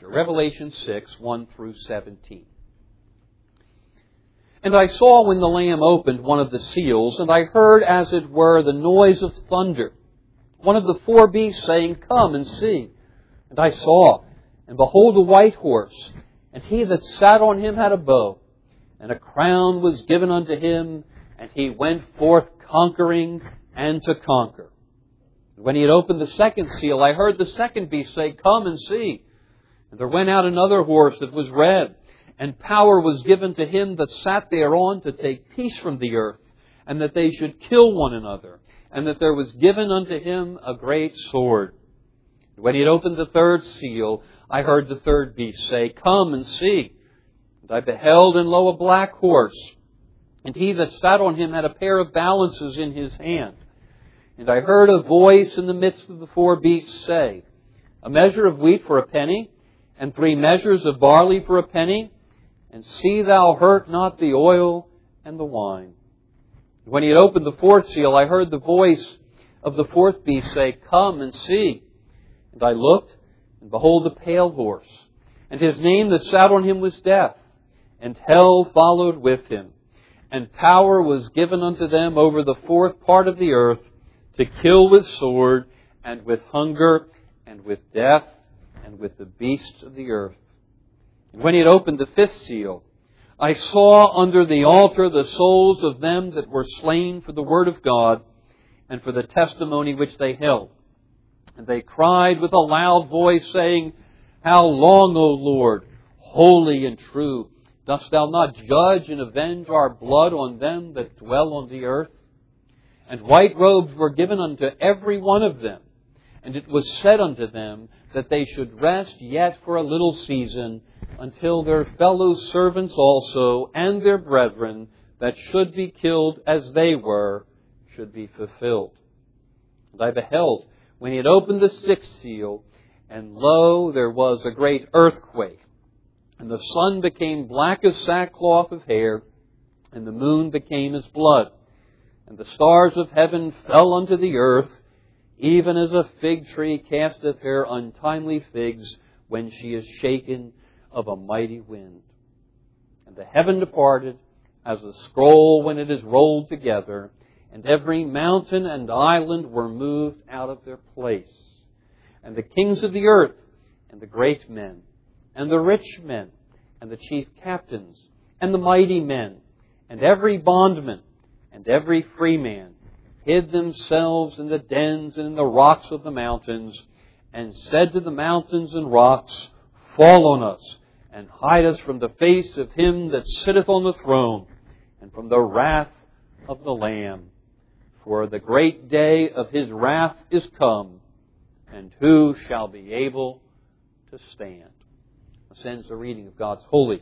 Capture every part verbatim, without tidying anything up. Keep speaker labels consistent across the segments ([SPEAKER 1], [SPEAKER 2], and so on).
[SPEAKER 1] chapter, Revelation six, one through seventeen. And I saw when the Lamb opened one of the seals, and I heard, as it were, the noise of thunder. One of the four beasts saying, Come and see. And I saw, and behold, a white horse, and he that sat on him had a bow, and a crown was given unto him, and he went forth conquering and to conquer. And when he had opened the second seal, I heard the second beast say, Come and see. And there went out another horse that was red, and power was given to him that sat thereon to take peace from the earth, and that they should kill one another, and that there was given unto him a great sword. And when he had opened the third seal, I heard the third beast say, Come and see. And I beheld, and lo, a black horse, and he that sat on him had a pair of balances in his hand. And I heard a voice in the midst of the four beasts say, A measure of wheat for a penny, and three measures of barley for a penny, and see thou hurt not the oil and the wine. And when he had opened the fourth seal, I heard the voice of the fourth beast say, Come and see. And I looked, and behold, a pale horse, and his name that sat on him was Death, and hell followed with him. And power was given unto them over the fourth part of the earth, to kill with sword, and with hunger, and with death, and with the beasts of the earth. And when he had opened the fifth seal, I saw under the altar the souls of them that were slain for the word of God, and for the testimony which they held. And they cried with a loud voice, saying, How long, O Lord, holy and true, dost thou not judge and avenge our blood on them that dwell on the earth? And white robes were given unto every one of them. And it was said unto them that they should rest yet for a little season, until their fellow servants also and their brethren that should be killed as they were should be fulfilled. And I beheld when he had opened the sixth seal, and lo, there was a great earthquake, and the sun became black as sackcloth of hair, and the moon became as blood, and the stars of heaven fell unto the earth, even as a fig tree casteth her untimely figs when she is shaken of a mighty wind. And the heaven departed as a scroll when it is rolled together, and every mountain and island were moved out of their place. And the kings of the earth, and the great men, and the rich men, and the chief captains, and the mighty men, and every bondman, and every free man, hid themselves in the dens and in the rocks of the mountains, and said to the mountains and rocks, Fall on us, and hide us from the face of him that sitteth on the throne, and from the wrath of the Lamb. For the great day of his wrath is come, and who shall be able to stand? This ends the reading of God's holy,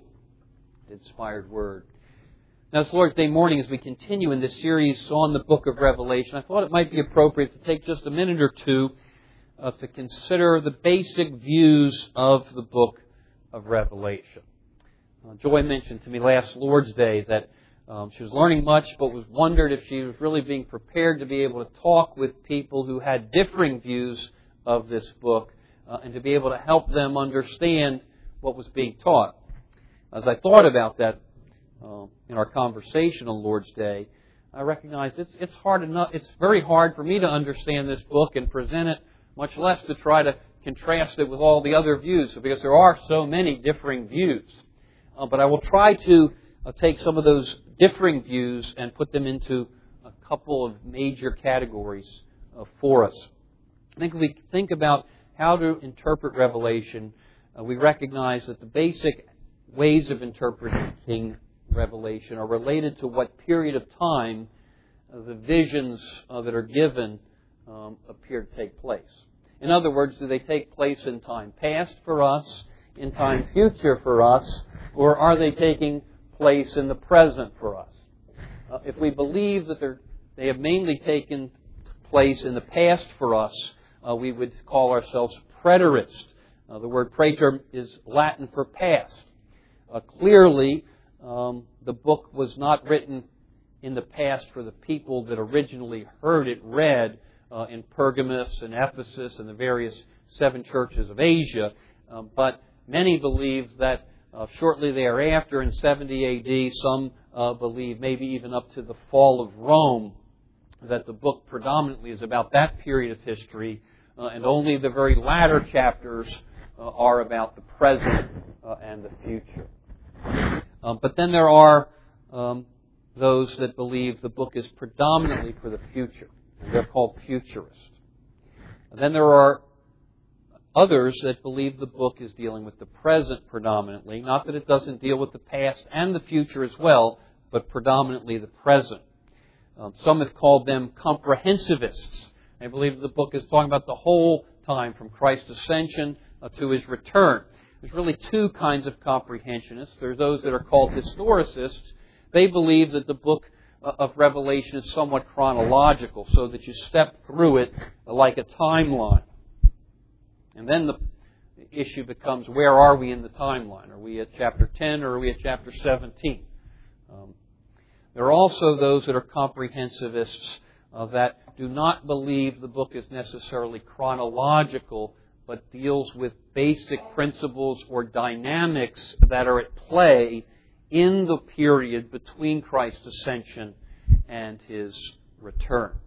[SPEAKER 1] inspired Word. Now, it's Lord's Day morning as we continue in this series on the book of Revelation. I thought it might be appropriate to take just a minute or two uh, to consider the basic views of the book of Revelation. Uh, Joy mentioned to me last Lord's Day that um, she was learning much, but was wondered if she was really being prepared to be able to talk with people who had differing views of this book uh, and to be able to help them understand what was being taught. As I thought about that uh, in our conversation on Lord's Day, I recognized it's it's hard enough. It's very hard for me to understand this book and present it, much less to try to contrast it with all the other views, because there are so many differing views. Uh, but I will try to uh, take some of those differing views and put them into a couple of major categories uh, for us. I think if we think about how to interpret Revelation, uh, we recognize that the basic ways of interpreting Revelation are related to what period of time uh, the visions uh, that are given um, appear to take place. In other words, do they take place in time past for us, in time future for us, or are they taking place in the present for us? Uh, if we believe that they're, they have mainly taken place in the past for us, uh, we would call ourselves preterist. Uh, the word praeter is Latin for past. Uh, clearly, um, the book was not written in the past for the people that originally heard it read uh, in Pergamos and Ephesus and the various seven churches of Asia, um, but Many believe that uh, shortly thereafter, in seventy A D, some uh, believe maybe even up to the fall of Rome, that the book predominantly is about that period of history, uh, and only the very latter chapters uh, are about the present uh, and the future. Um, but then there are um, those that believe the book is predominantly for the future, and they're called futurists. And then there are others that believe the book is dealing with the present predominantly, not that it doesn't deal with the past and the future as well, but predominantly the present. Um, some have called them comprehensivists. They believe the book is talking about the whole time from Christ's ascension uh, to His return. There's really two kinds of comprehentionists. There's those that are called historicists. They believe that the book uh, of Revelation is somewhat chronological, so that you step through it like a timeline. And then the issue becomes, where are we in the timeline? Are we at chapter ten or are we at chapter seventeen? Um, there are also those that are comprehensivists uh, that do not believe the book is necessarily chronological, but deals with basic principles or dynamics that are at play in the period between Christ's ascension and His return.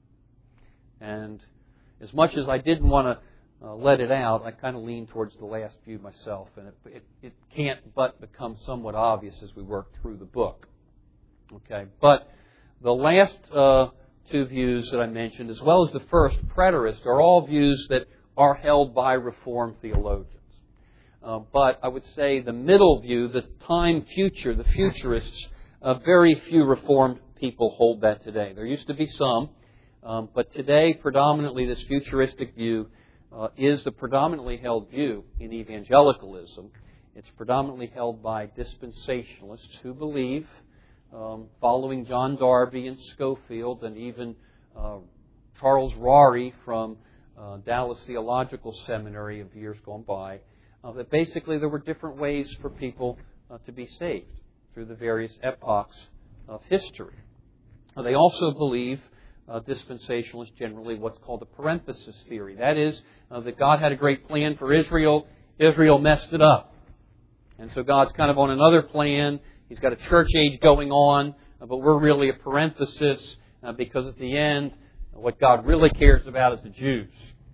[SPEAKER 1] And as much as I didn't want to Uh, let it out, I kind of lean towards the last view myself, and it, it, it can't but become somewhat obvious as we work through the book. Okay, but the last uh, two views that I mentioned, as well as the first, preterist, are all views that are held by Reformed theologians. Uh, but I would say the middle view, the time future, the futurists, uh, very few Reformed people hold that today. There used to be some, um, but today, predominantly, this futuristic view Uh, is the predominantly held view in evangelicalism. It's predominantly held by dispensationalists who believe, um, following John Darby and Schofield and even uh, Charles Rory from uh, Dallas Theological Seminary of years gone by, uh, that basically there were different ways for people uh, to be saved through the various epochs of history. Uh, they also believe, Uh, dispensationalists generally, what's called the parenthesis theory. That is, uh, that God had a great plan for Israel. Israel messed it up. And so God's kind of on another plan. He's got a church age going on, uh, but we're really a parenthesis uh, because at the end, what God really cares about is the Jews.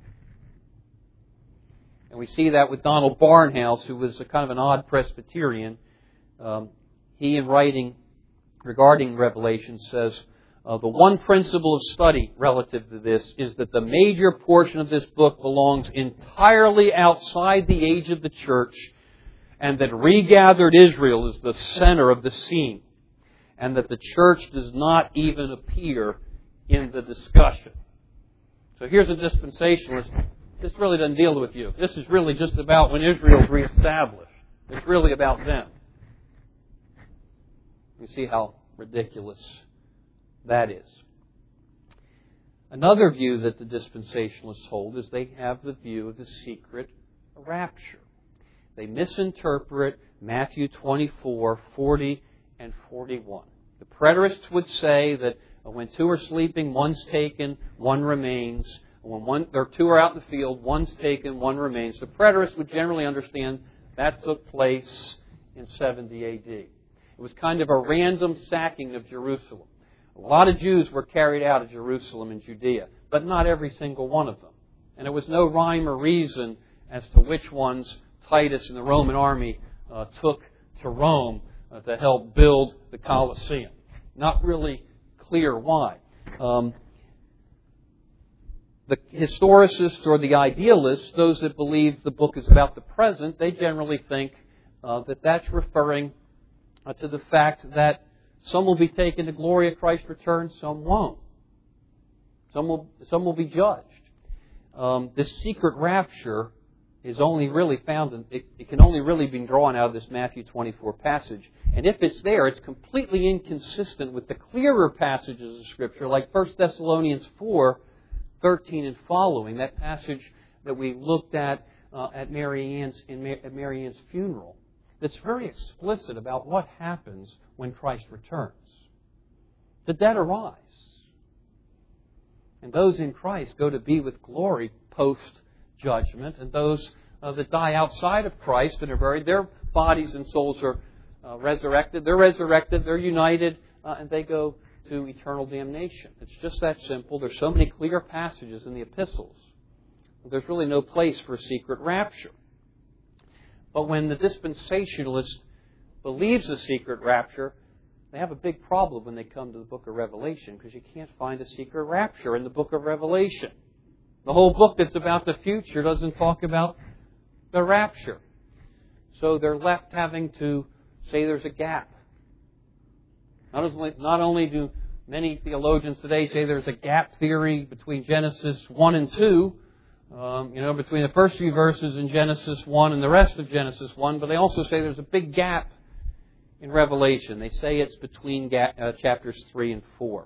[SPEAKER 1] And we see that with Donald Barnhouse, who was a kind of an odd Presbyterian. Um, he, in writing regarding Revelation, says, Uh, the one principle of study relative to this is that the major portion of this book belongs entirely outside the age of the church, and that regathered Israel is the center of the scene, and that the church does not even appear in the discussion. So here's a dispensationalist. This really doesn't deal with you. This is really just about when Israel's reestablished. It's really about them. You see how ridiculous that is. Another view that the dispensationalists hold is they have the view of the secret rapture. They misinterpret Matthew twenty-four, forty, and forty-one. The preterists would say that when two are sleeping, one's taken, one remains. When one, or two are out in the field, one's taken, one remains. The preterists would generally understand that took place in seventy A D. It was kind of a random sacking of Jerusalem. A lot of Jews were carried out of Jerusalem and Judea, but not every single one of them. And there was no rhyme or reason as to which ones Titus and the Roman army uh, took to Rome uh, to help build the Colosseum. Not really clear why. Um, the historicists or the idealists, those that believe the book is about the present, they generally think uh, that that's referring uh, to the fact that some will be taken to glory at Christ's return, some won't. Some will, some will be judged. Um, this secret rapture is only really found, in, it, it can only really be drawn out of this Matthew twenty-four passage. And if it's there, it's completely inconsistent with the clearer passages of Scripture, like First Thessalonians four, thirteen and following, that passage that we looked at uh, at Mary Ann's, in Ma- at Mary Ann's funeral. That's very explicit about what happens when Christ returns. The dead arise. And those in Christ go to be with glory post-judgment. And those uh, that die outside of Christ and are buried, their bodies and souls are uh, resurrected. They're resurrected, they're united, uh, and they go to eternal damnation. It's just that simple. There's so many clear passages in the epistles. There's really no place for a secret rapture. But when the dispensationalist believes a secret rapture, they have a big problem when they come to the book of Revelation, because you can't find a secret rapture in the book of Revelation. The whole book that's about the future doesn't talk about the rapture. So they're left having to say there's a gap. Not only, not only do many theologians today say there's a gap theory between Genesis one and two, um, you know, between the first few verses in Genesis one and the rest of Genesis one, but they also say there's a big gap in Revelation. They say it's between ga- uh, chapters three and four.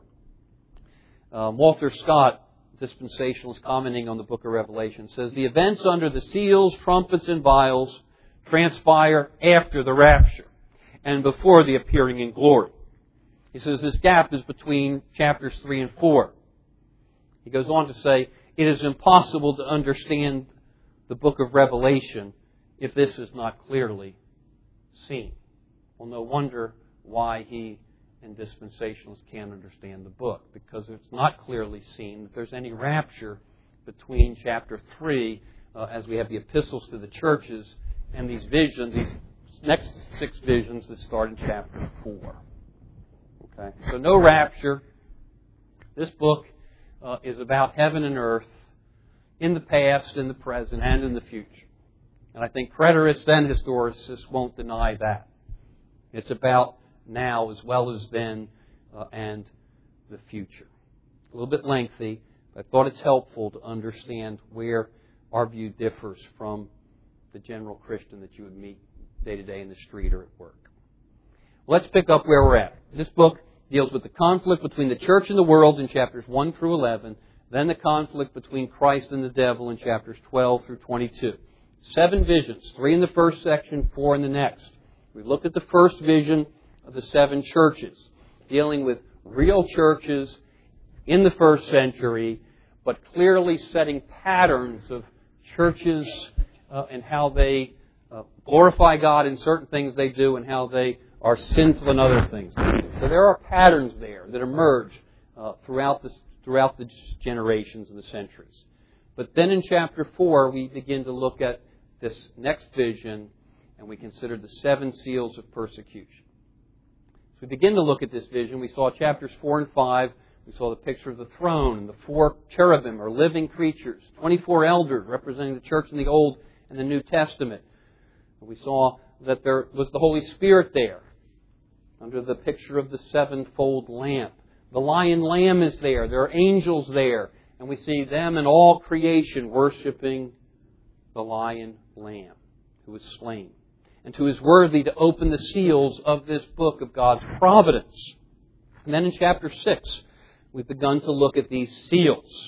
[SPEAKER 1] Um, Walter Scott, dispensationalist, commenting on the book of Revelation, says the events under the seals, trumpets, and vials transpire after the rapture and before the appearing in glory. He says this gap is between chapters three and four. He goes on to say, it is impossible to understand the book of Revelation if this is not clearly seen. Well, no wonder why he and dispensationalists can't understand the book, because it's not clearly seen that there's any rapture between chapter three, uh, as we have the epistles to the churches, and these visions, these next six visions that start in chapter four. Okay, so no rapture. This book uh, is about heaven and earth in the past, in the present, and in the future. And I think preterists and historicists won't deny that. It's about now as well as then uh, and the future. A little bit lengthy, but I thought it's helpful to understand where our view differs from the general Christian that you would meet day to day in the street or at work. Let's pick up where we're at. This book deals with the conflict between the church and the world in chapters one through eleven, then the conflict between Christ and the devil in chapters twelve through twenty-two. Seven visions, three in the first section, four in the next. We looked at the first vision of the seven churches, dealing with real churches in the first century, but clearly setting patterns of churches uh, and how they uh, glorify God in certain things they do and how they are sinful in other things. So there are patterns there that emerge uh, throughout, this, throughout the generations and the centuries. But then in chapter four, we begin to look at this next vision, and we consider the seven seals of persecution. As we begin to look at this vision, we saw chapters four and five. We saw the picture of the throne and the four cherubim, or living creatures, twenty-four elders representing the church in the Old and the New Testament. We saw that there was the Holy Spirit there, under the picture of the sevenfold lamp. The lion lamb is there. There are angels there. And we see them and all creation worshiping the lion lamb who was slain, and who is worthy to open the seals of this book of God's providence. And then in chapter six, we've begun to look at these seals.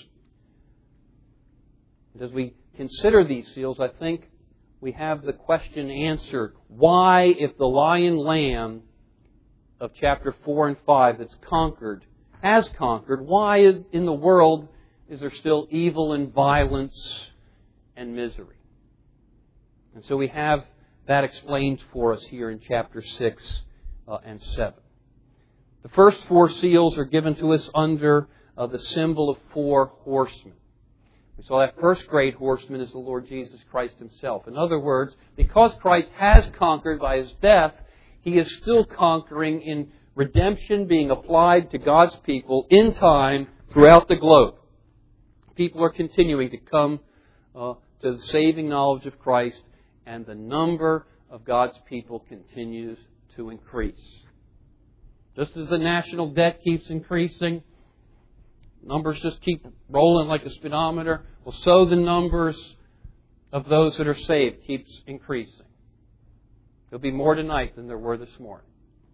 [SPEAKER 1] And as we consider these seals, I think we have the question answered. Why, if the lion lamb of chapter four and five that's conquered, has conquered, why in the world is there still evil and violence and misery? And so we have that explained for us here in chapter six uh, and seven. The first four seals are given to us under uh, the symbol of four horsemen. We saw that first great horseman is the Lord Jesus Christ Himself. In other words, because Christ has conquered by His death, He is still conquering in redemption being applied to God's people in time throughout the globe. People are continuing to come uh, to the saving knowledge of Christ, and the number of God's people continues to increase. Just as the national debt keeps increasing, numbers just keep rolling like a speedometer, well, so the numbers of those that are saved keeps increasing. There'll be more tonight than there were this morning.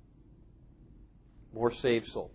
[SPEAKER 1] More saved souls.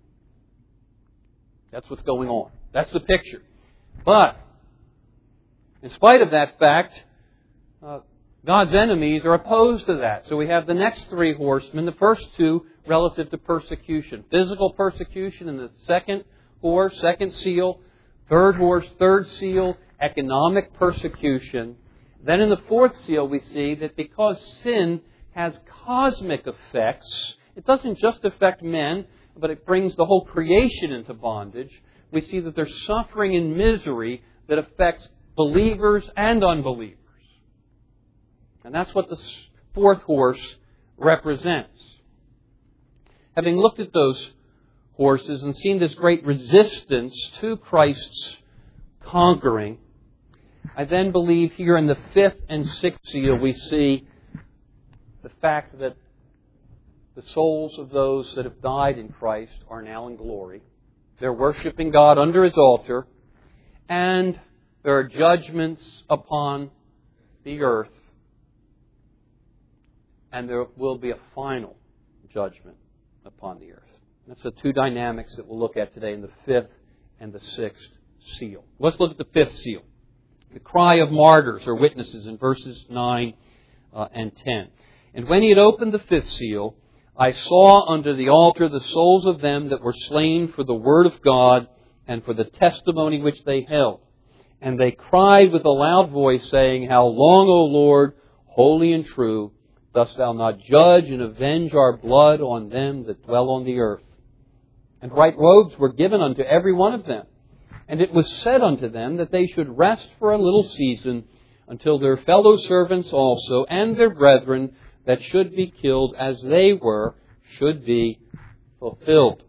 [SPEAKER 1] That's what's going on. That's the picture. But, in spite of that fact, uh, God's enemies are opposed to that. So we have the next three horsemen, the first two relative to persecution. Physical persecution in the second horse, second seal. Third horse, third seal, economic persecution. Then in the fourth seal we see that because sin has cosmic effects, it doesn't just affect men, but it brings the whole creation into bondage. We see that there's suffering and misery that affects believers and unbelievers. And that's what the fourth horse represents. Having looked at those horses and seen this great resistance to Christ's conquering, I then believe here in the fifth and sixth seal we see the fact that the souls of those that have died in Christ are now in glory. They're worshiping God under His altar, and there are judgments upon the earth, and there will be a final judgment upon the earth. That's the two dynamics that we'll look at today in the fifth and the sixth seal. Let's look at the fifth seal. The cry of martyrs or witnesses in verses nine uh, and ten. And when he had opened the fifth seal, I saw under the altar the souls of them that were slain for the word of God and for the testimony which they held. And they cried with a loud voice, saying, How long, O Lord, holy and true, dost thou not judge and avenge our blood on them that dwell on the earth? And white robes were given unto every one of them. And it was said unto them that they should rest for a little season until their fellow servants also and their brethren that should be killed as they were should be fulfilled.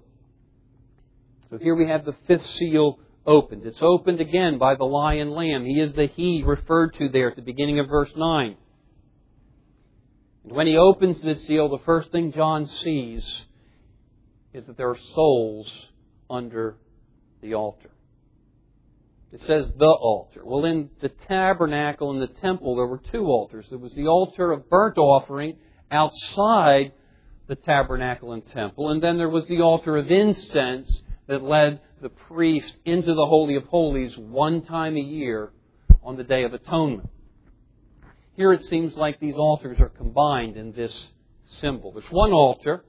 [SPEAKER 1] So here we have the fifth seal opened. It's opened again by the lion lamb. He is the He referred to there at the beginning of verse nine. And when he opens this seal, the first thing John sees is that there are souls under the altar. It says the altar. Well, in the tabernacle and the temple, there were two altars. There was the altar of burnt offering outside the tabernacle and temple. And then there was the altar of incense that led the priest into the Holy of Holies one time a year on the Day of Atonement. Here it seems like these altars are combined in this symbol. There's one altar,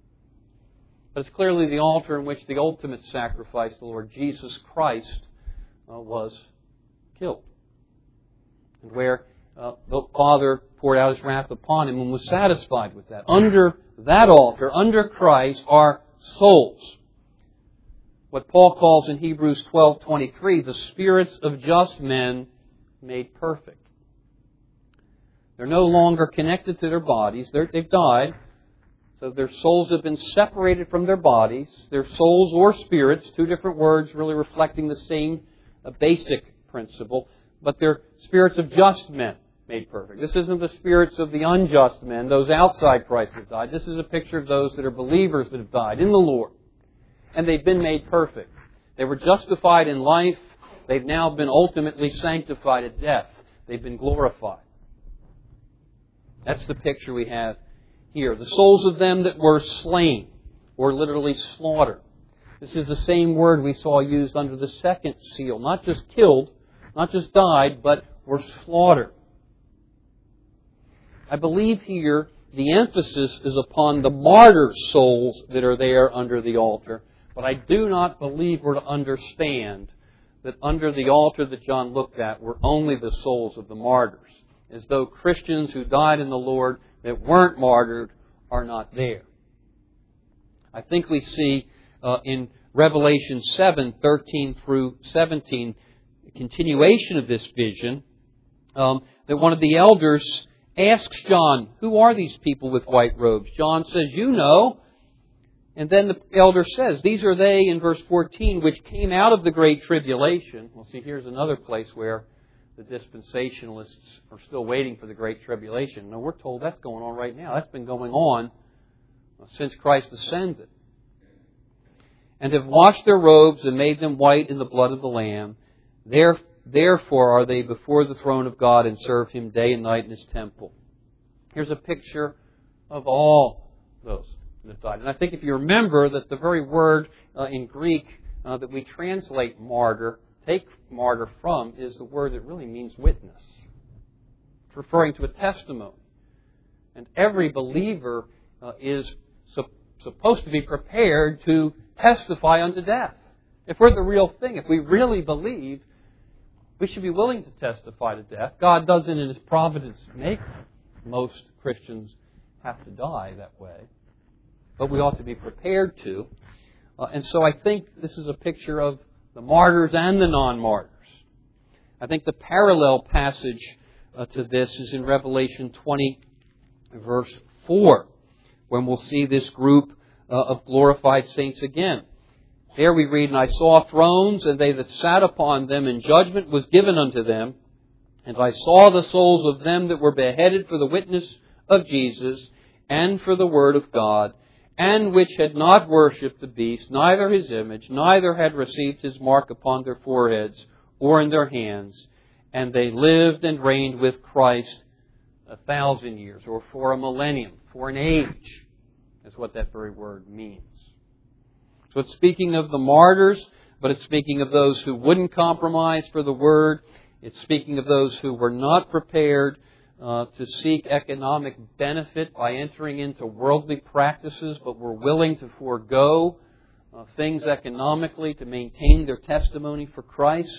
[SPEAKER 1] but it's clearly the altar in which the ultimate sacrifice, the Lord Jesus Christ, uh, was killed. And where uh, the Father poured out His wrath upon Him and was satisfied with that. Under that altar, under Christ, are souls. What Paul calls in Hebrews twelve twenty-three, the spirits of just men made perfect. They're no longer connected to their bodies. They're, they've died. So their souls have been separated from their bodies. Their souls or spirits, two different words really reflecting the same uh, basic principle. But they're spirits of just men made perfect. This isn't the spirits of the unjust men, those outside Christ have died. This is a picture of those that are believers that have died in the Lord. And they've been made perfect. They were justified in life. They've now been ultimately sanctified at death. They've been glorified. That's the picture we have here. The souls of them that were slain, or literally slaughtered. This is the same word we saw used under the second seal. Not just killed, not just died, but were slaughtered. I believe here the emphasis is upon the martyr souls that are there under the altar. But I do not believe we're to understand that under the altar that John looked at were only the souls of the martyrs. As though Christians who died in the Lord that weren't martyred are not there. I think we see uh, in Revelation seven, thirteen through seventeen, a continuation of this vision, um, that one of the elders asks John, who are these people with white robes? John says, you know. And then the elder says, these are they, in verse fourteen, which came out of the great tribulation. Well, see, here's another place where the dispensationalists are still waiting for the Great Tribulation. No, we're told that's going on right now. That's been going on since Christ ascended. And have washed their robes and made them white in the blood of the Lamb. Therefore are they before the throne of God and serve Him day and night in His temple. Here's a picture of all those that have died. And I think if you remember that the very word uh, in Greek uh, that we translate martyr, take martyr from, is the word that really means witness. It's referring to a testimony. And every believer uh, is su- supposed to be prepared to testify unto death. If we're the real thing, if we really believe, We should be willing to testify to death. God doesn't in His providence make most Christians have to die that way. But we ought to be prepared to. Uh, and so I think this is a picture of the martyrs and the non-martyrs. I think the parallel passage uh, to this is in Revelation twenty, verse four, when we'll see this group uh, of glorified saints again. There we read, "And I saw thrones, and they that sat upon them, and judgment was given unto them. And I saw the souls of them that were beheaded for the witness of Jesus, and for the word of God, and which had not worshipped the beast, neither his image, neither had received his mark upon their foreheads or in their hands. And they lived and reigned with Christ a thousand years," or for a millennium, for an age, is what that very word means. So it's speaking of the martyrs, but it's speaking of those who wouldn't compromise for the Word. It's speaking of those who were not prepared uh, to seek economic benefit by entering into worldly practices, but were willing to forego uh, things economically to maintain their testimony for Christ.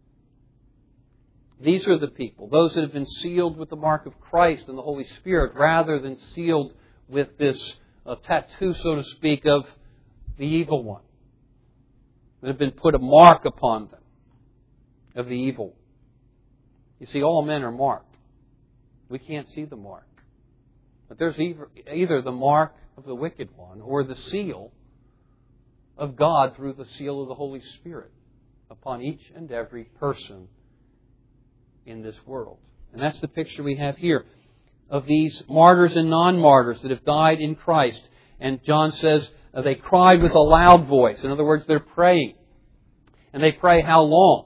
[SPEAKER 1] These are the people, those that have been sealed with the mark of Christ and the Holy Spirit, rather than sealed with this uh, tattoo, so to speak, of the evil one. That have been put a mark upon them of the evil one. You see, all men are marked. We can't see the mark. But there's either the mark of the wicked one or the seal of God through the seal of the Holy Spirit upon each and every person in this world. And that's the picture we have here of these martyrs and non-martyrs that have died in Christ. And John says uh, they cried with a loud voice. In other words, they're praying. And they pray how long?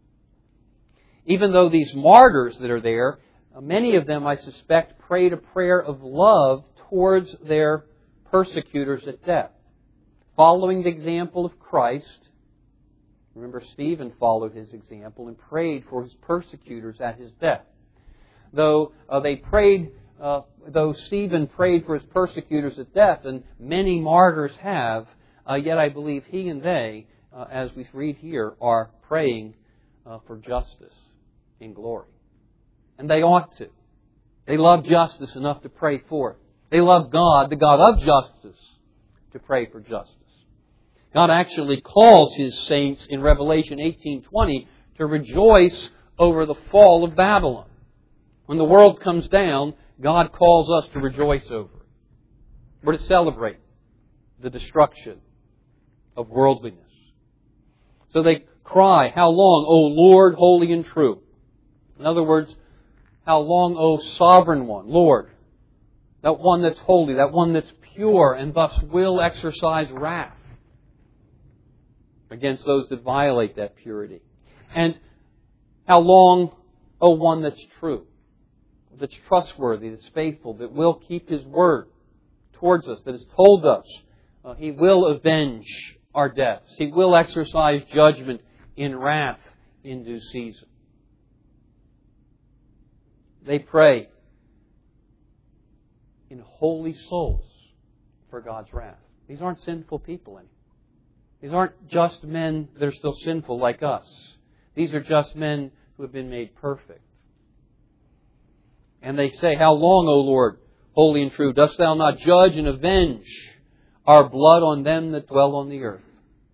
[SPEAKER 1] Even though these martyrs that are there, uh, many of them, I suspect, prayed a prayer of love towards their persecutors at death. Following the example of Christ. Remember, Stephen followed his example and prayed for his persecutors at his death. Though uh, they prayed, uh, though Stephen prayed for his persecutors at death, and many martyrs have, uh, yet I believe he and they, uh, as we read here, are praying uh, for justice in glory. And they ought to. They love justice enough to pray for it. They love God, the God of justice, to pray for justice. God actually calls His saints in Revelation eighteen twenty to rejoice over the fall of Babylon. When the world comes down, God calls us to rejoice over it. We're to celebrate the destruction of worldliness. So they cry, "How long, O Lord, holy and true?" In other words, how long, O sovereign one, Lord, that one that's holy, that one that's pure, and thus will exercise wrath against those that violate that purity. And how long, O one that's true, that's trustworthy, that's faithful, that will keep His word towards us, that has told us uh, He will avenge our deaths. He will exercise judgment in wrath in due season. They pray in holy souls for God's wrath. These aren't sinful people anymore. These aren't just men that are still sinful like us. These are just men who have been made perfect. And they say, "How long, O Lord, holy and true, dost Thou not judge and avenge our blood on them that dwell on the earth?"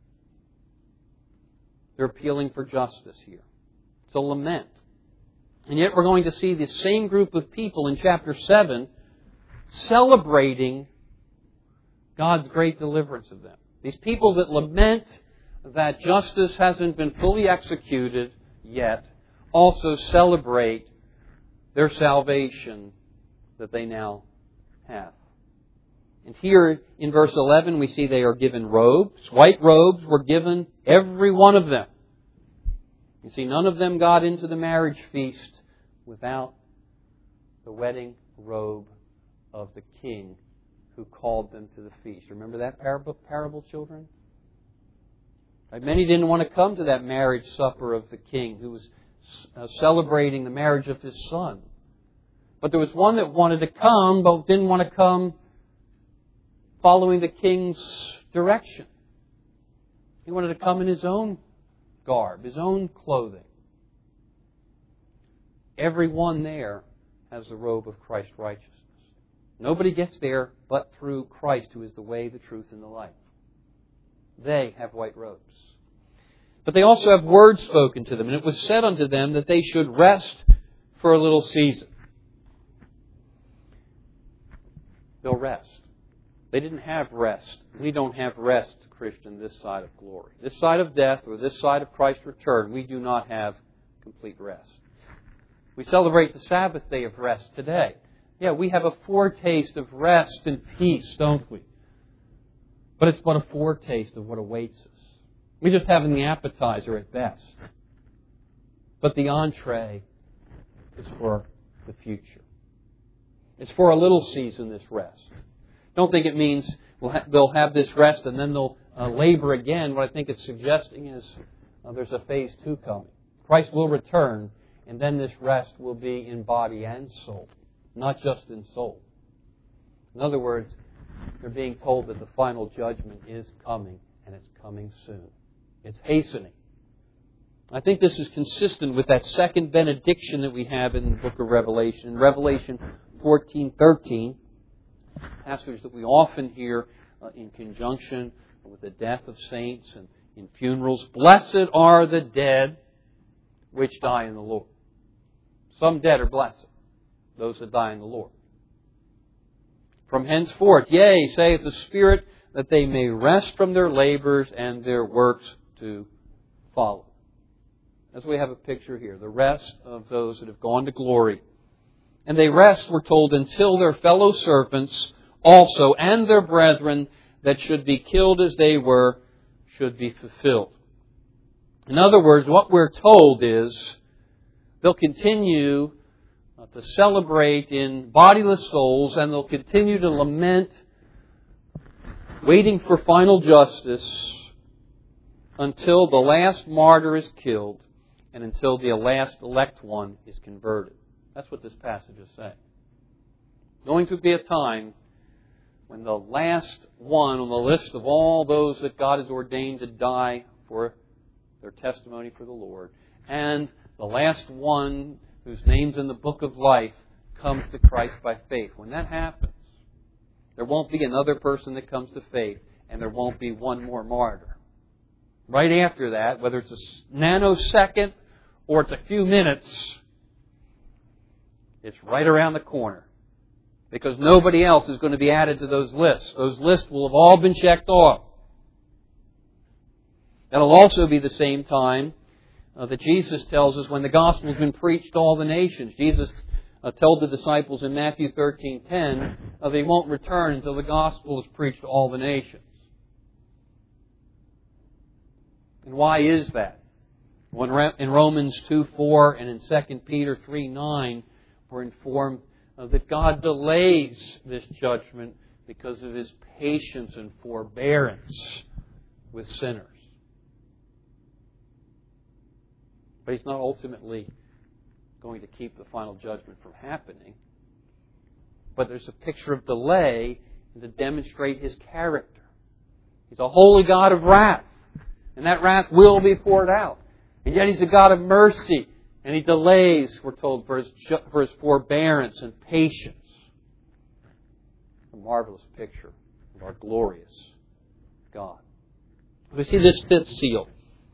[SPEAKER 1] They're appealing for justice here. It's a lament. And yet we're going to see this same group of people in chapter seven celebrating God's great deliverance of them. These people that lament that justice hasn't been fully executed yet also celebrate their salvation that they now have. And here in verse eleven we see they are given robes. White robes were given every one of them. You see, none of them got into the marriage feast without the wedding robe of the king who called them to the feast. Remember that parable, parable children? Right? Many didn't want to come to that marriage supper of the king who was uh, celebrating the marriage of his son. But there was one that wanted to come, but didn't want to come following the king's direction. He wanted to come in his own garb, his own clothing. Everyone there has the robe of Christ's righteousness. Nobody gets there but through Christ, who is the way, the truth, and the life. They have white robes. But they also have words spoken to them, and it was said unto them that they should rest for a little season. They'll rest. They didn't have rest. We don't have rest, Christian, this side of glory. This side of death or this side of Christ's return, we do not have complete rest. We celebrate the Sabbath day of rest today. Yeah, we have a foretaste of rest and peace, don't we? But it's but a foretaste of what awaits us. We're just having the appetizer at best. But the entree is for the future. It's for a little season, this rest. Don't think it means we'll ha- they'll have this rest and then they'll uh, labor again. What I think it's suggesting is uh, there's a phase two coming. Christ will return, and then this rest will be in body and soul, not just in soul. In other words, they're being told that the final judgment is coming, and it's coming soon. It's hastening. I think this is consistent with that second benediction that we have in the book of Revelation. In Revelation fourteen thirteen, passage that we often hear uh, in conjunction with the death of saints and in funerals. Blessed are the dead which die in the Lord. Some dead are blessed, those that die in the Lord. From henceforth, yea, saith the Spirit, that they may rest from their labors and their works to follow. As we have a picture here, the rest of those that have gone to glory. And they rest, we're told, until their fellow servants also and their brethren that should be killed as they were should be fulfilled. In other words, what we're told is they'll continue to celebrate in bodiless souls, and they'll continue to lament, waiting for final justice until the last martyr is killed and until the last elect one is converted. That's what this passage is saying. Going to be a time when the last one on the list of all those that God has ordained to die for their testimony for the Lord, and the last one whose name's in the book of life comes to Christ by faith. When that happens, there won't be another person that comes to faith, and there won't be one more martyr. Right after that, whether it's a nanosecond or it's a few minutes, it's right around the corner. Because nobody else is going to be added to those lists. Those lists will have all been checked off. That'll also be the same time uh, that Jesus tells us when the gospel has been preached to all the nations. Jesus uh, told the disciples in Matthew thirteen ten uh, they won't return until the gospel is preached to all the nations. And why is that? When in Romans two four and in Second Peter three nine, we're informed uh, that God delays this judgment because of His patience and forbearance with sinners. But He's not ultimately going to keep the final judgment from happening. But there's a picture of delay to demonstrate His character. He's a holy God of wrath, and that wrath will be poured out. And yet He's a God of mercy, and He delays, we're told, for His, for his forbearance and patience. A marvelous picture of our glorious God. We see this fifth seal.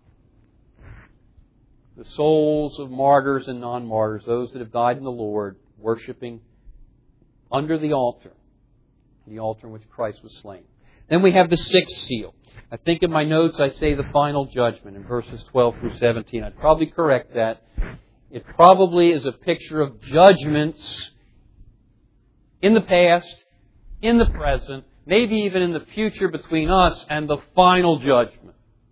[SPEAKER 1] The souls of martyrs and non-martyrs, those that have died in the Lord, worshiping under the altar, the altar in which Christ was slain. Then we have the sixth seal. I think in my notes I say the final judgment in verses twelve through seventeen. I'd probably correct that. It probably is a picture of judgments in the past, in the present, maybe even in the future between us and the final judgment.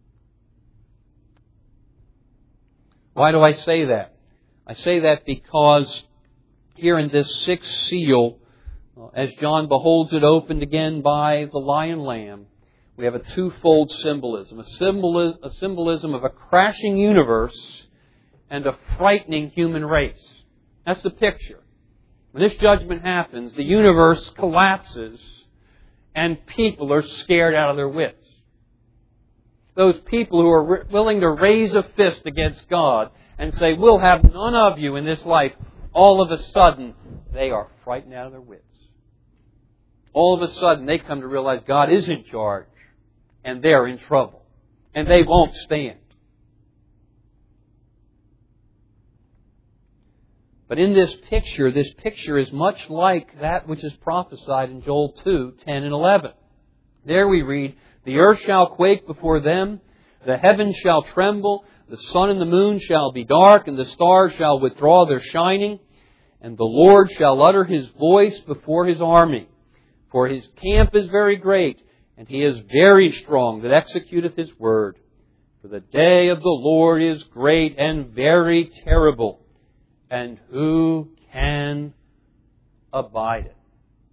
[SPEAKER 1] Why do I say that? I say that because here in this sixth seal, as John beholds it opened again by the lion lamb, we have a twofold symbolism. A, symbol, a symbolism of a crashing universe and a frightening human race. That's the picture. When this judgment happens, the universe collapses and people are scared out of their wits. Those people who are willing to raise a fist against God and say, we'll have none of you in this life, all of a sudden, they are frightened out of their wits. All of a sudden, they come to realize God is in charge, and they're in trouble, and they won't stand. But in this picture, this picture is much like that which is prophesied in Joel two, ten and eleven. There we read, the earth shall quake before them, the heavens shall tremble, the sun and the moon shall be dark, and the stars shall withdraw their shining, and the Lord shall utter His voice before His army. For His camp is very great, and He is very strong that executeth His word. For the day of the Lord is great and very terrible, and who can abide it?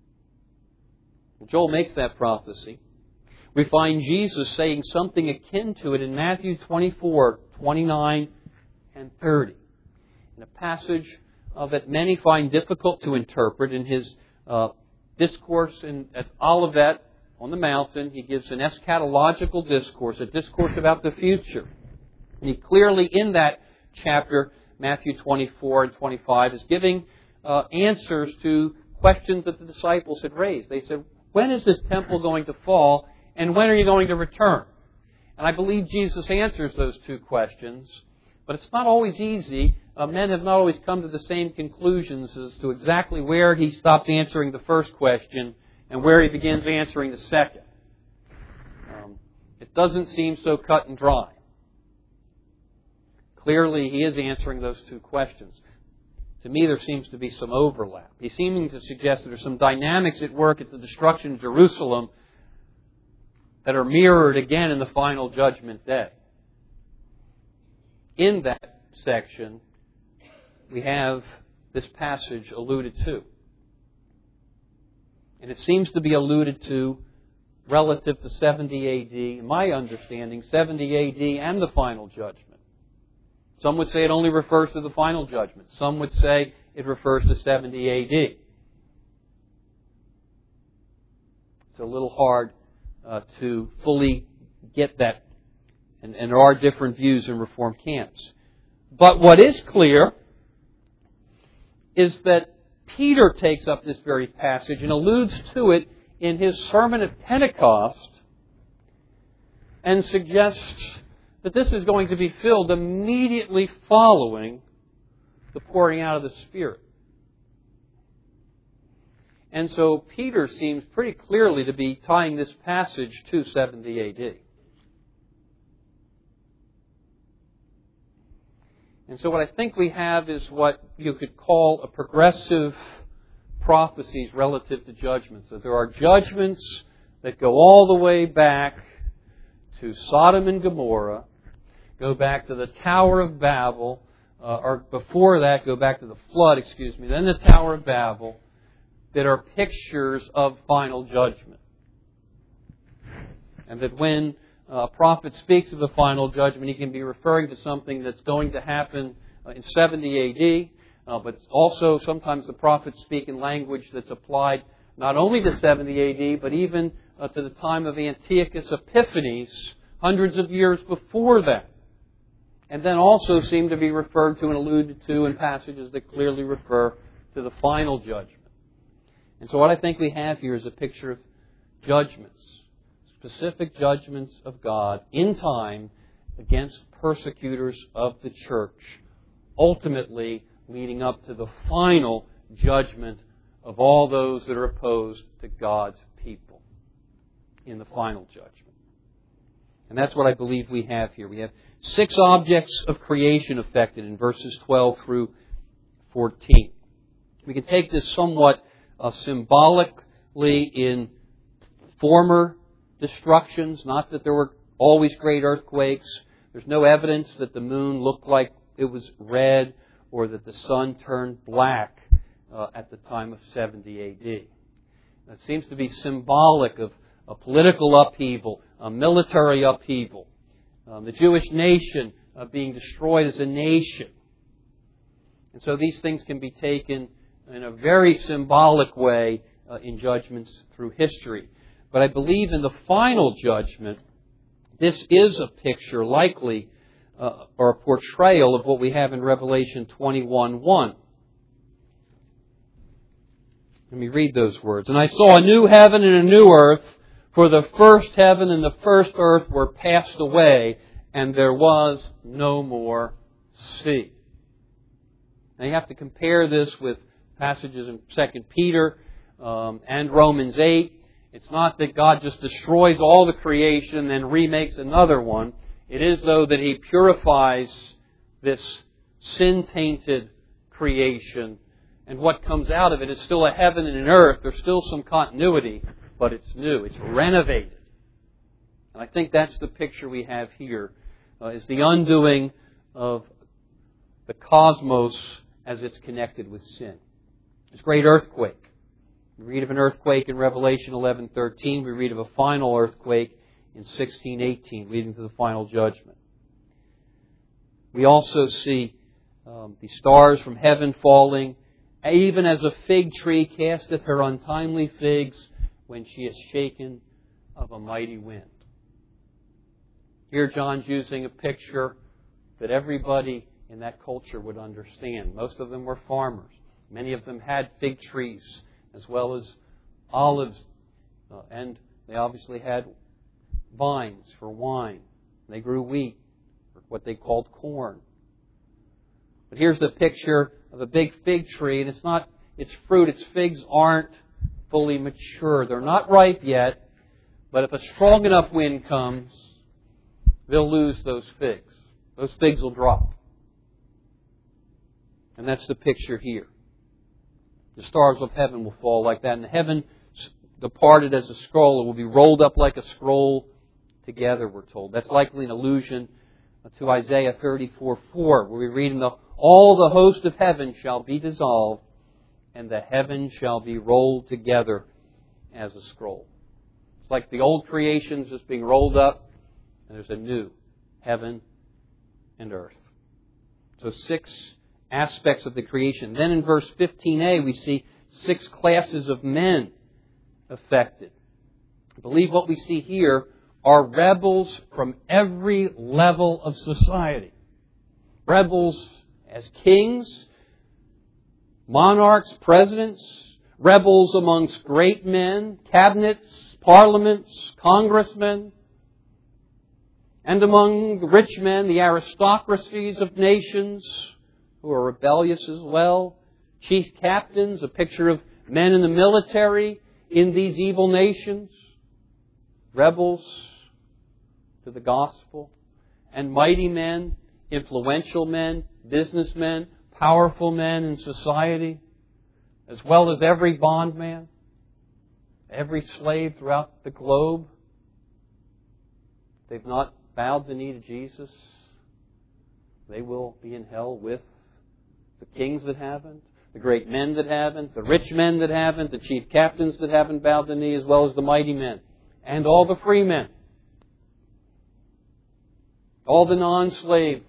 [SPEAKER 1] Joel makes that prophecy. We find Jesus saying something akin to it in Matthew twenty-four, twenty-nine, and thirty. In a passage uh, that many find difficult to interpret in His uh, discourse in, at Olivet on the mountain. He gives an eschatological discourse, a discourse about the future. And he clearly, in that chapter, Matthew twenty-four and twenty-five, is giving uh, answers to questions that the disciples had raised. They said, when is this temple going to fall, and when are you going to return? And I believe Jesus answers those two questions, but it's not always easy. Uh, men have not always come to the same conclusions as to exactly where He stops answering the first question and where He begins answering the second. Um, it doesn't seem so cut and dry. Clearly, He is answering those two questions. To me, there seems to be some overlap. He's seeming to suggest that there's some dynamics at work at the destruction of Jerusalem that are mirrored again in the final judgment day. In that section, we have this passage alluded to. And it seems to be alluded to relative to seventy A D, in my understanding, seventy A D and the final judgment. Some would say it only refers to the final judgment. Some would say it refers to seventy A D. It's a little hard uh, to fully get that. And, and there are different views in Reformed camps. But what is clear is that Peter takes up this very passage and alludes to it in his sermon at Pentecost and suggests that this is going to be filled immediately following the pouring out of the Spirit. And so Peter seems pretty clearly to be tying this passage to seventy A D. And so what I think we have is what you could call a progressive prophecies relative to judgments. That there are judgments that go all the way back to Sodom and Gomorrah, go back to the Tower of Babel, uh, or before that, go back to the flood, excuse me, then the Tower of Babel, that are pictures of final judgment. And that when a prophet speaks of the final judgment, he can be referring to something that's going to happen in seventy A D, uh, but also sometimes the prophets speak in language that's applied not only to seventy A D, but even uh, to the time of Antiochus Epiphanes, hundreds of years before that. And then also seem to be referred to and alluded to in passages that clearly refer to the final judgment. And so what I think we have here is a picture of judgments, specific judgments of God in time against persecutors of the church, ultimately leading up to the final judgment of all those that are opposed to God's people in the final judgment. And that's what I believe we have here. We have six objects of creation affected in verses twelve through fourteen. We can take this somewhat uh, symbolically in former destructions, not that there were always great earthquakes. There's no evidence that the moon looked like it was red or that the sun turned black uh, at the time of seventy A D. It seems to be symbolic of a political upheaval, a military upheaval, um, the Jewish nation uh, being destroyed as a nation. And so these things can be taken in a very symbolic way uh, in judgments through history. But I believe in the final judgment, this is a picture likely uh, uh, or a portrayal of what we have in Revelation twenty-one one. Let me read those words. And I saw a new heaven and a new earth, for the first heaven and the first earth were passed away, and there was no more sea. Now you have to compare this with passages in Second Peter um, and Romans eight. It's not that God just destroys all the creation and then remakes another one. It is, though, that He purifies this sin-tainted creation. And what comes out of it is still a heaven and an earth. There's still some continuity, but it's new. It's renovated. And I think that's the picture we have here, uh, is the undoing of the cosmos as it's connected with sin. This great earthquake. We read of an earthquake in Revelation eleven thirteen. We read of a final earthquake in sixteen eighteen, leading to the final judgment. We also see um, the stars from heaven falling, even as a fig tree casteth her untimely figs when she is shaken of a mighty wind. Here John's using a picture that everybody in that culture would understand. Most of them were farmers. Many of them had fig trees as well as olives. Uh, and they obviously had vines for wine. They grew wheat, or what they called corn. But here's the picture of a big fig tree, and it's not its fruit, its figs aren't fully mature. They're not ripe yet, but if a strong enough wind comes, they'll lose those figs. Those figs will drop. And that's the picture here. The stars of heaven will fall like that. And the heaven departed as a scroll. It will be rolled up like a scroll together, we're told. That's likely an allusion to Isaiah thirty-four four, where we read in the all the host of heaven shall be dissolved, and the heaven shall be rolled together as a scroll. It's like the old creation's just being rolled up, and there's a new heaven and earth. So six aspects of the creation. Then in verse fifteen a, we see six classes of men affected. I believe what we see here are rebels from every level of society. Rebels as kings, monarchs, presidents, rebels amongst great men, cabinets, parliaments, congressmen, and among the rich men, the aristocracies of nations who are rebellious as well. Chief captains, a picture of men in the military in these evil nations. Rebels to the gospel. And mighty men, influential men, businessmen, powerful men in society, as well as every bondman, every slave throughout the globe. They've not bowed the knee to Jesus. They will be in hell with the kings that haven't, the great men that haven't, the rich men that haven't, the chief captains that haven't bowed the knee, as well as the mighty men, and all the free men, all the non-slave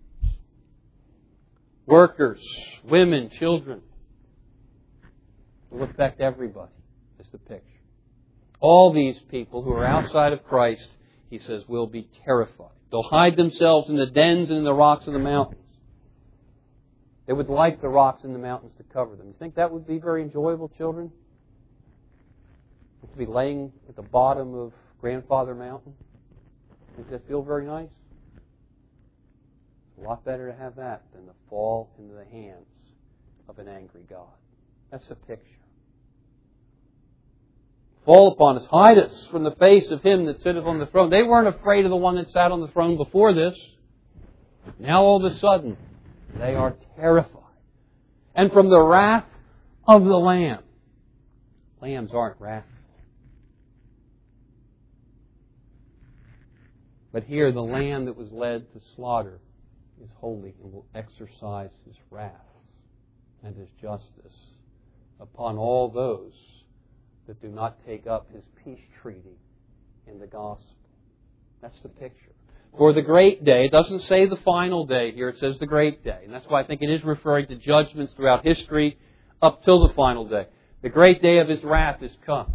[SPEAKER 1] workers, women, children. It will affect everybody, is the picture. All these people who are outside of Christ, he says, will be terrified. They'll hide themselves in the dens and in the rocks of the mountains. They would like the rocks in the mountains to cover them. You think that would be very enjoyable, children? To be laying at the bottom of Grandfather Mountain? Does that feel very nice? It's a lot better to have that than to fall into the hands of an angry God. That's the picture. Fall upon us, hide us from the face of Him that sitteth on the throne. They weren't afraid of the one that sat on the throne before this. Now all of a sudden, they are terrified. And from the wrath of the Lamb. Lambs aren't wrathful. But here, the Lamb that was led to slaughter is holy and will exercise His wrath and His justice upon all those that do not take up His peace treaty in the gospel. That's the picture. For the great day, it doesn't say the final day here, it says the great day. And that's why I think it is referring to judgments throughout history up till the final day. The great day of His wrath has come.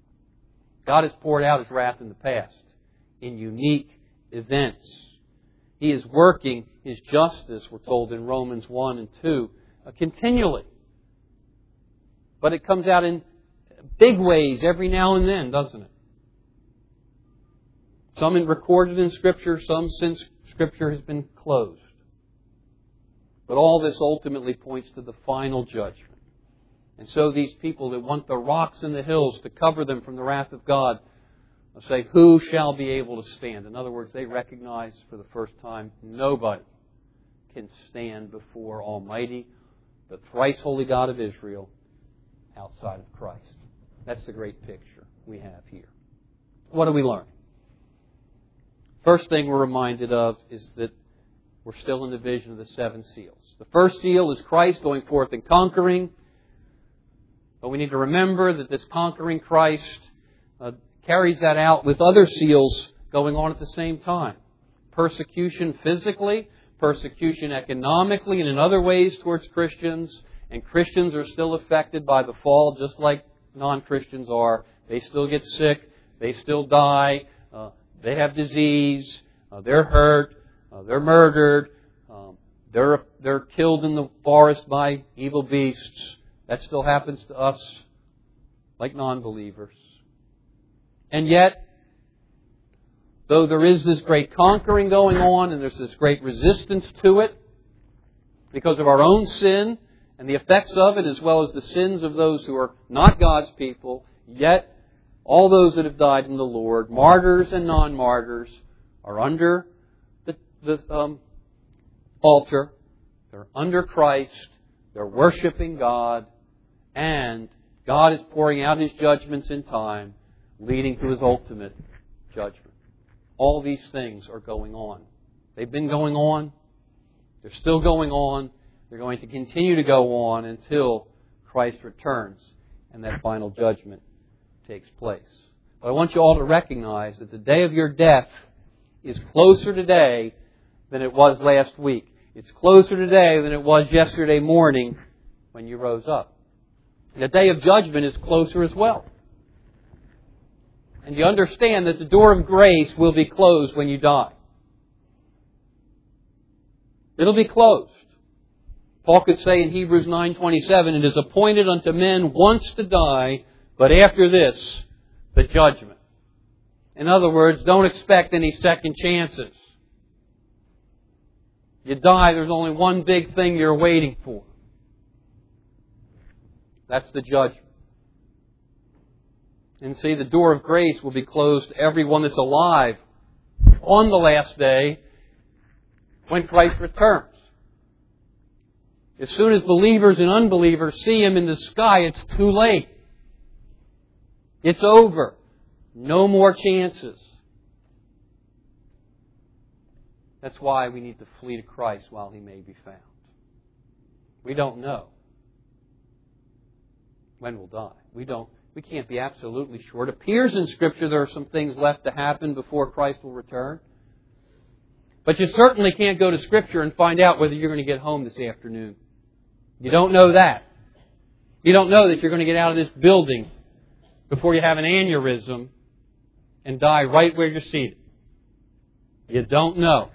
[SPEAKER 1] God has poured out His wrath in the past in unique events. He is working His justice, we're told in Romans one and two, uh, continually. But it comes out in big ways every now and then, doesn't it? Some in recorded in Scripture, some since Scripture has been closed. But all this ultimately points to the final judgment. And so these people that want the rocks and the hills to cover them from the wrath of God say, who shall be able to stand? In other words, they recognize for the first time nobody can stand before Almighty, the thrice holy God of Israel, outside of Christ. That's the great picture we have here. What do we learn? First thing we're reminded of is that we're still in the vision of the seven seals. The first seal is Christ going forth and conquering. But we need to remember that this conquering Christ uh, carries that out with other seals going on at the same time. Persecution physically, persecution economically, and in other ways towards Christians. And Christians are still affected by the fall just like non-Christians are. They still get sick. They still die. Uh, they have disease. Uh, they're hurt. Uh, they're murdered. Um, they're, they're killed in the forest by evil beasts. That still happens to us like non-believers. And yet, though there is this great conquering going on and there's this great resistance to it because of our own sin and the effects of it as well as the sins of those who are not God's people, yet all those that have died in the Lord, martyrs and non-martyrs, are under the, the um, altar. They're under Christ. They're worshiping God. And God is pouring out His judgments in time, leading to His ultimate judgment. All these things are going on. They've been going on. They're still going on. They're going to continue to go on until Christ returns and that final judgment takes place. But I want you all to recognize that the day of your death is closer today than it was last week. It's closer today than it was yesterday morning when you rose up. The day of judgment is closer as well. And you understand that the door of grace will be closed when you die. It'll be closed. Paul could say in Hebrews nine twenty-seven, it is appointed unto men once to die, but after this, the judgment. In other words, don't expect any second chances. You die, there's only one big thing you're waiting for. That's the judgment. And see, the door of grace will be closed to everyone that's alive on the last day when Christ returns. As soon as believers and unbelievers see Him in the sky, it's too late. It's over. No more chances. That's why we need to flee to Christ while He may be found. We don't know when we'll die. We don't. We can't be absolutely sure. It appears in Scripture there are some things left to happen before Christ will return. But you certainly can't go to Scripture and find out whether you're going to get home this afternoon. You don't know that. You don't know that you're going to get out of this building before you have an aneurysm and die right where you're seated. You don't know.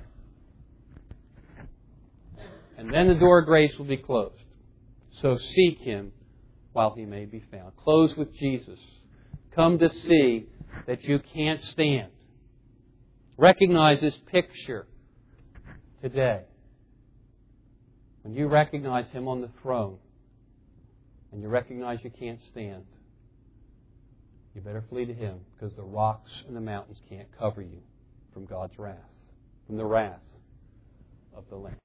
[SPEAKER 1] And then the door of grace will be closed. So seek Him while He may be found. Close with Jesus. Come to see that you can't stand. Recognize this picture today. When you recognize Him on the throne and you recognize you can't stand, you better flee to Him because the rocks and the mountains can't cover you from God's wrath, from the wrath of the Lamb.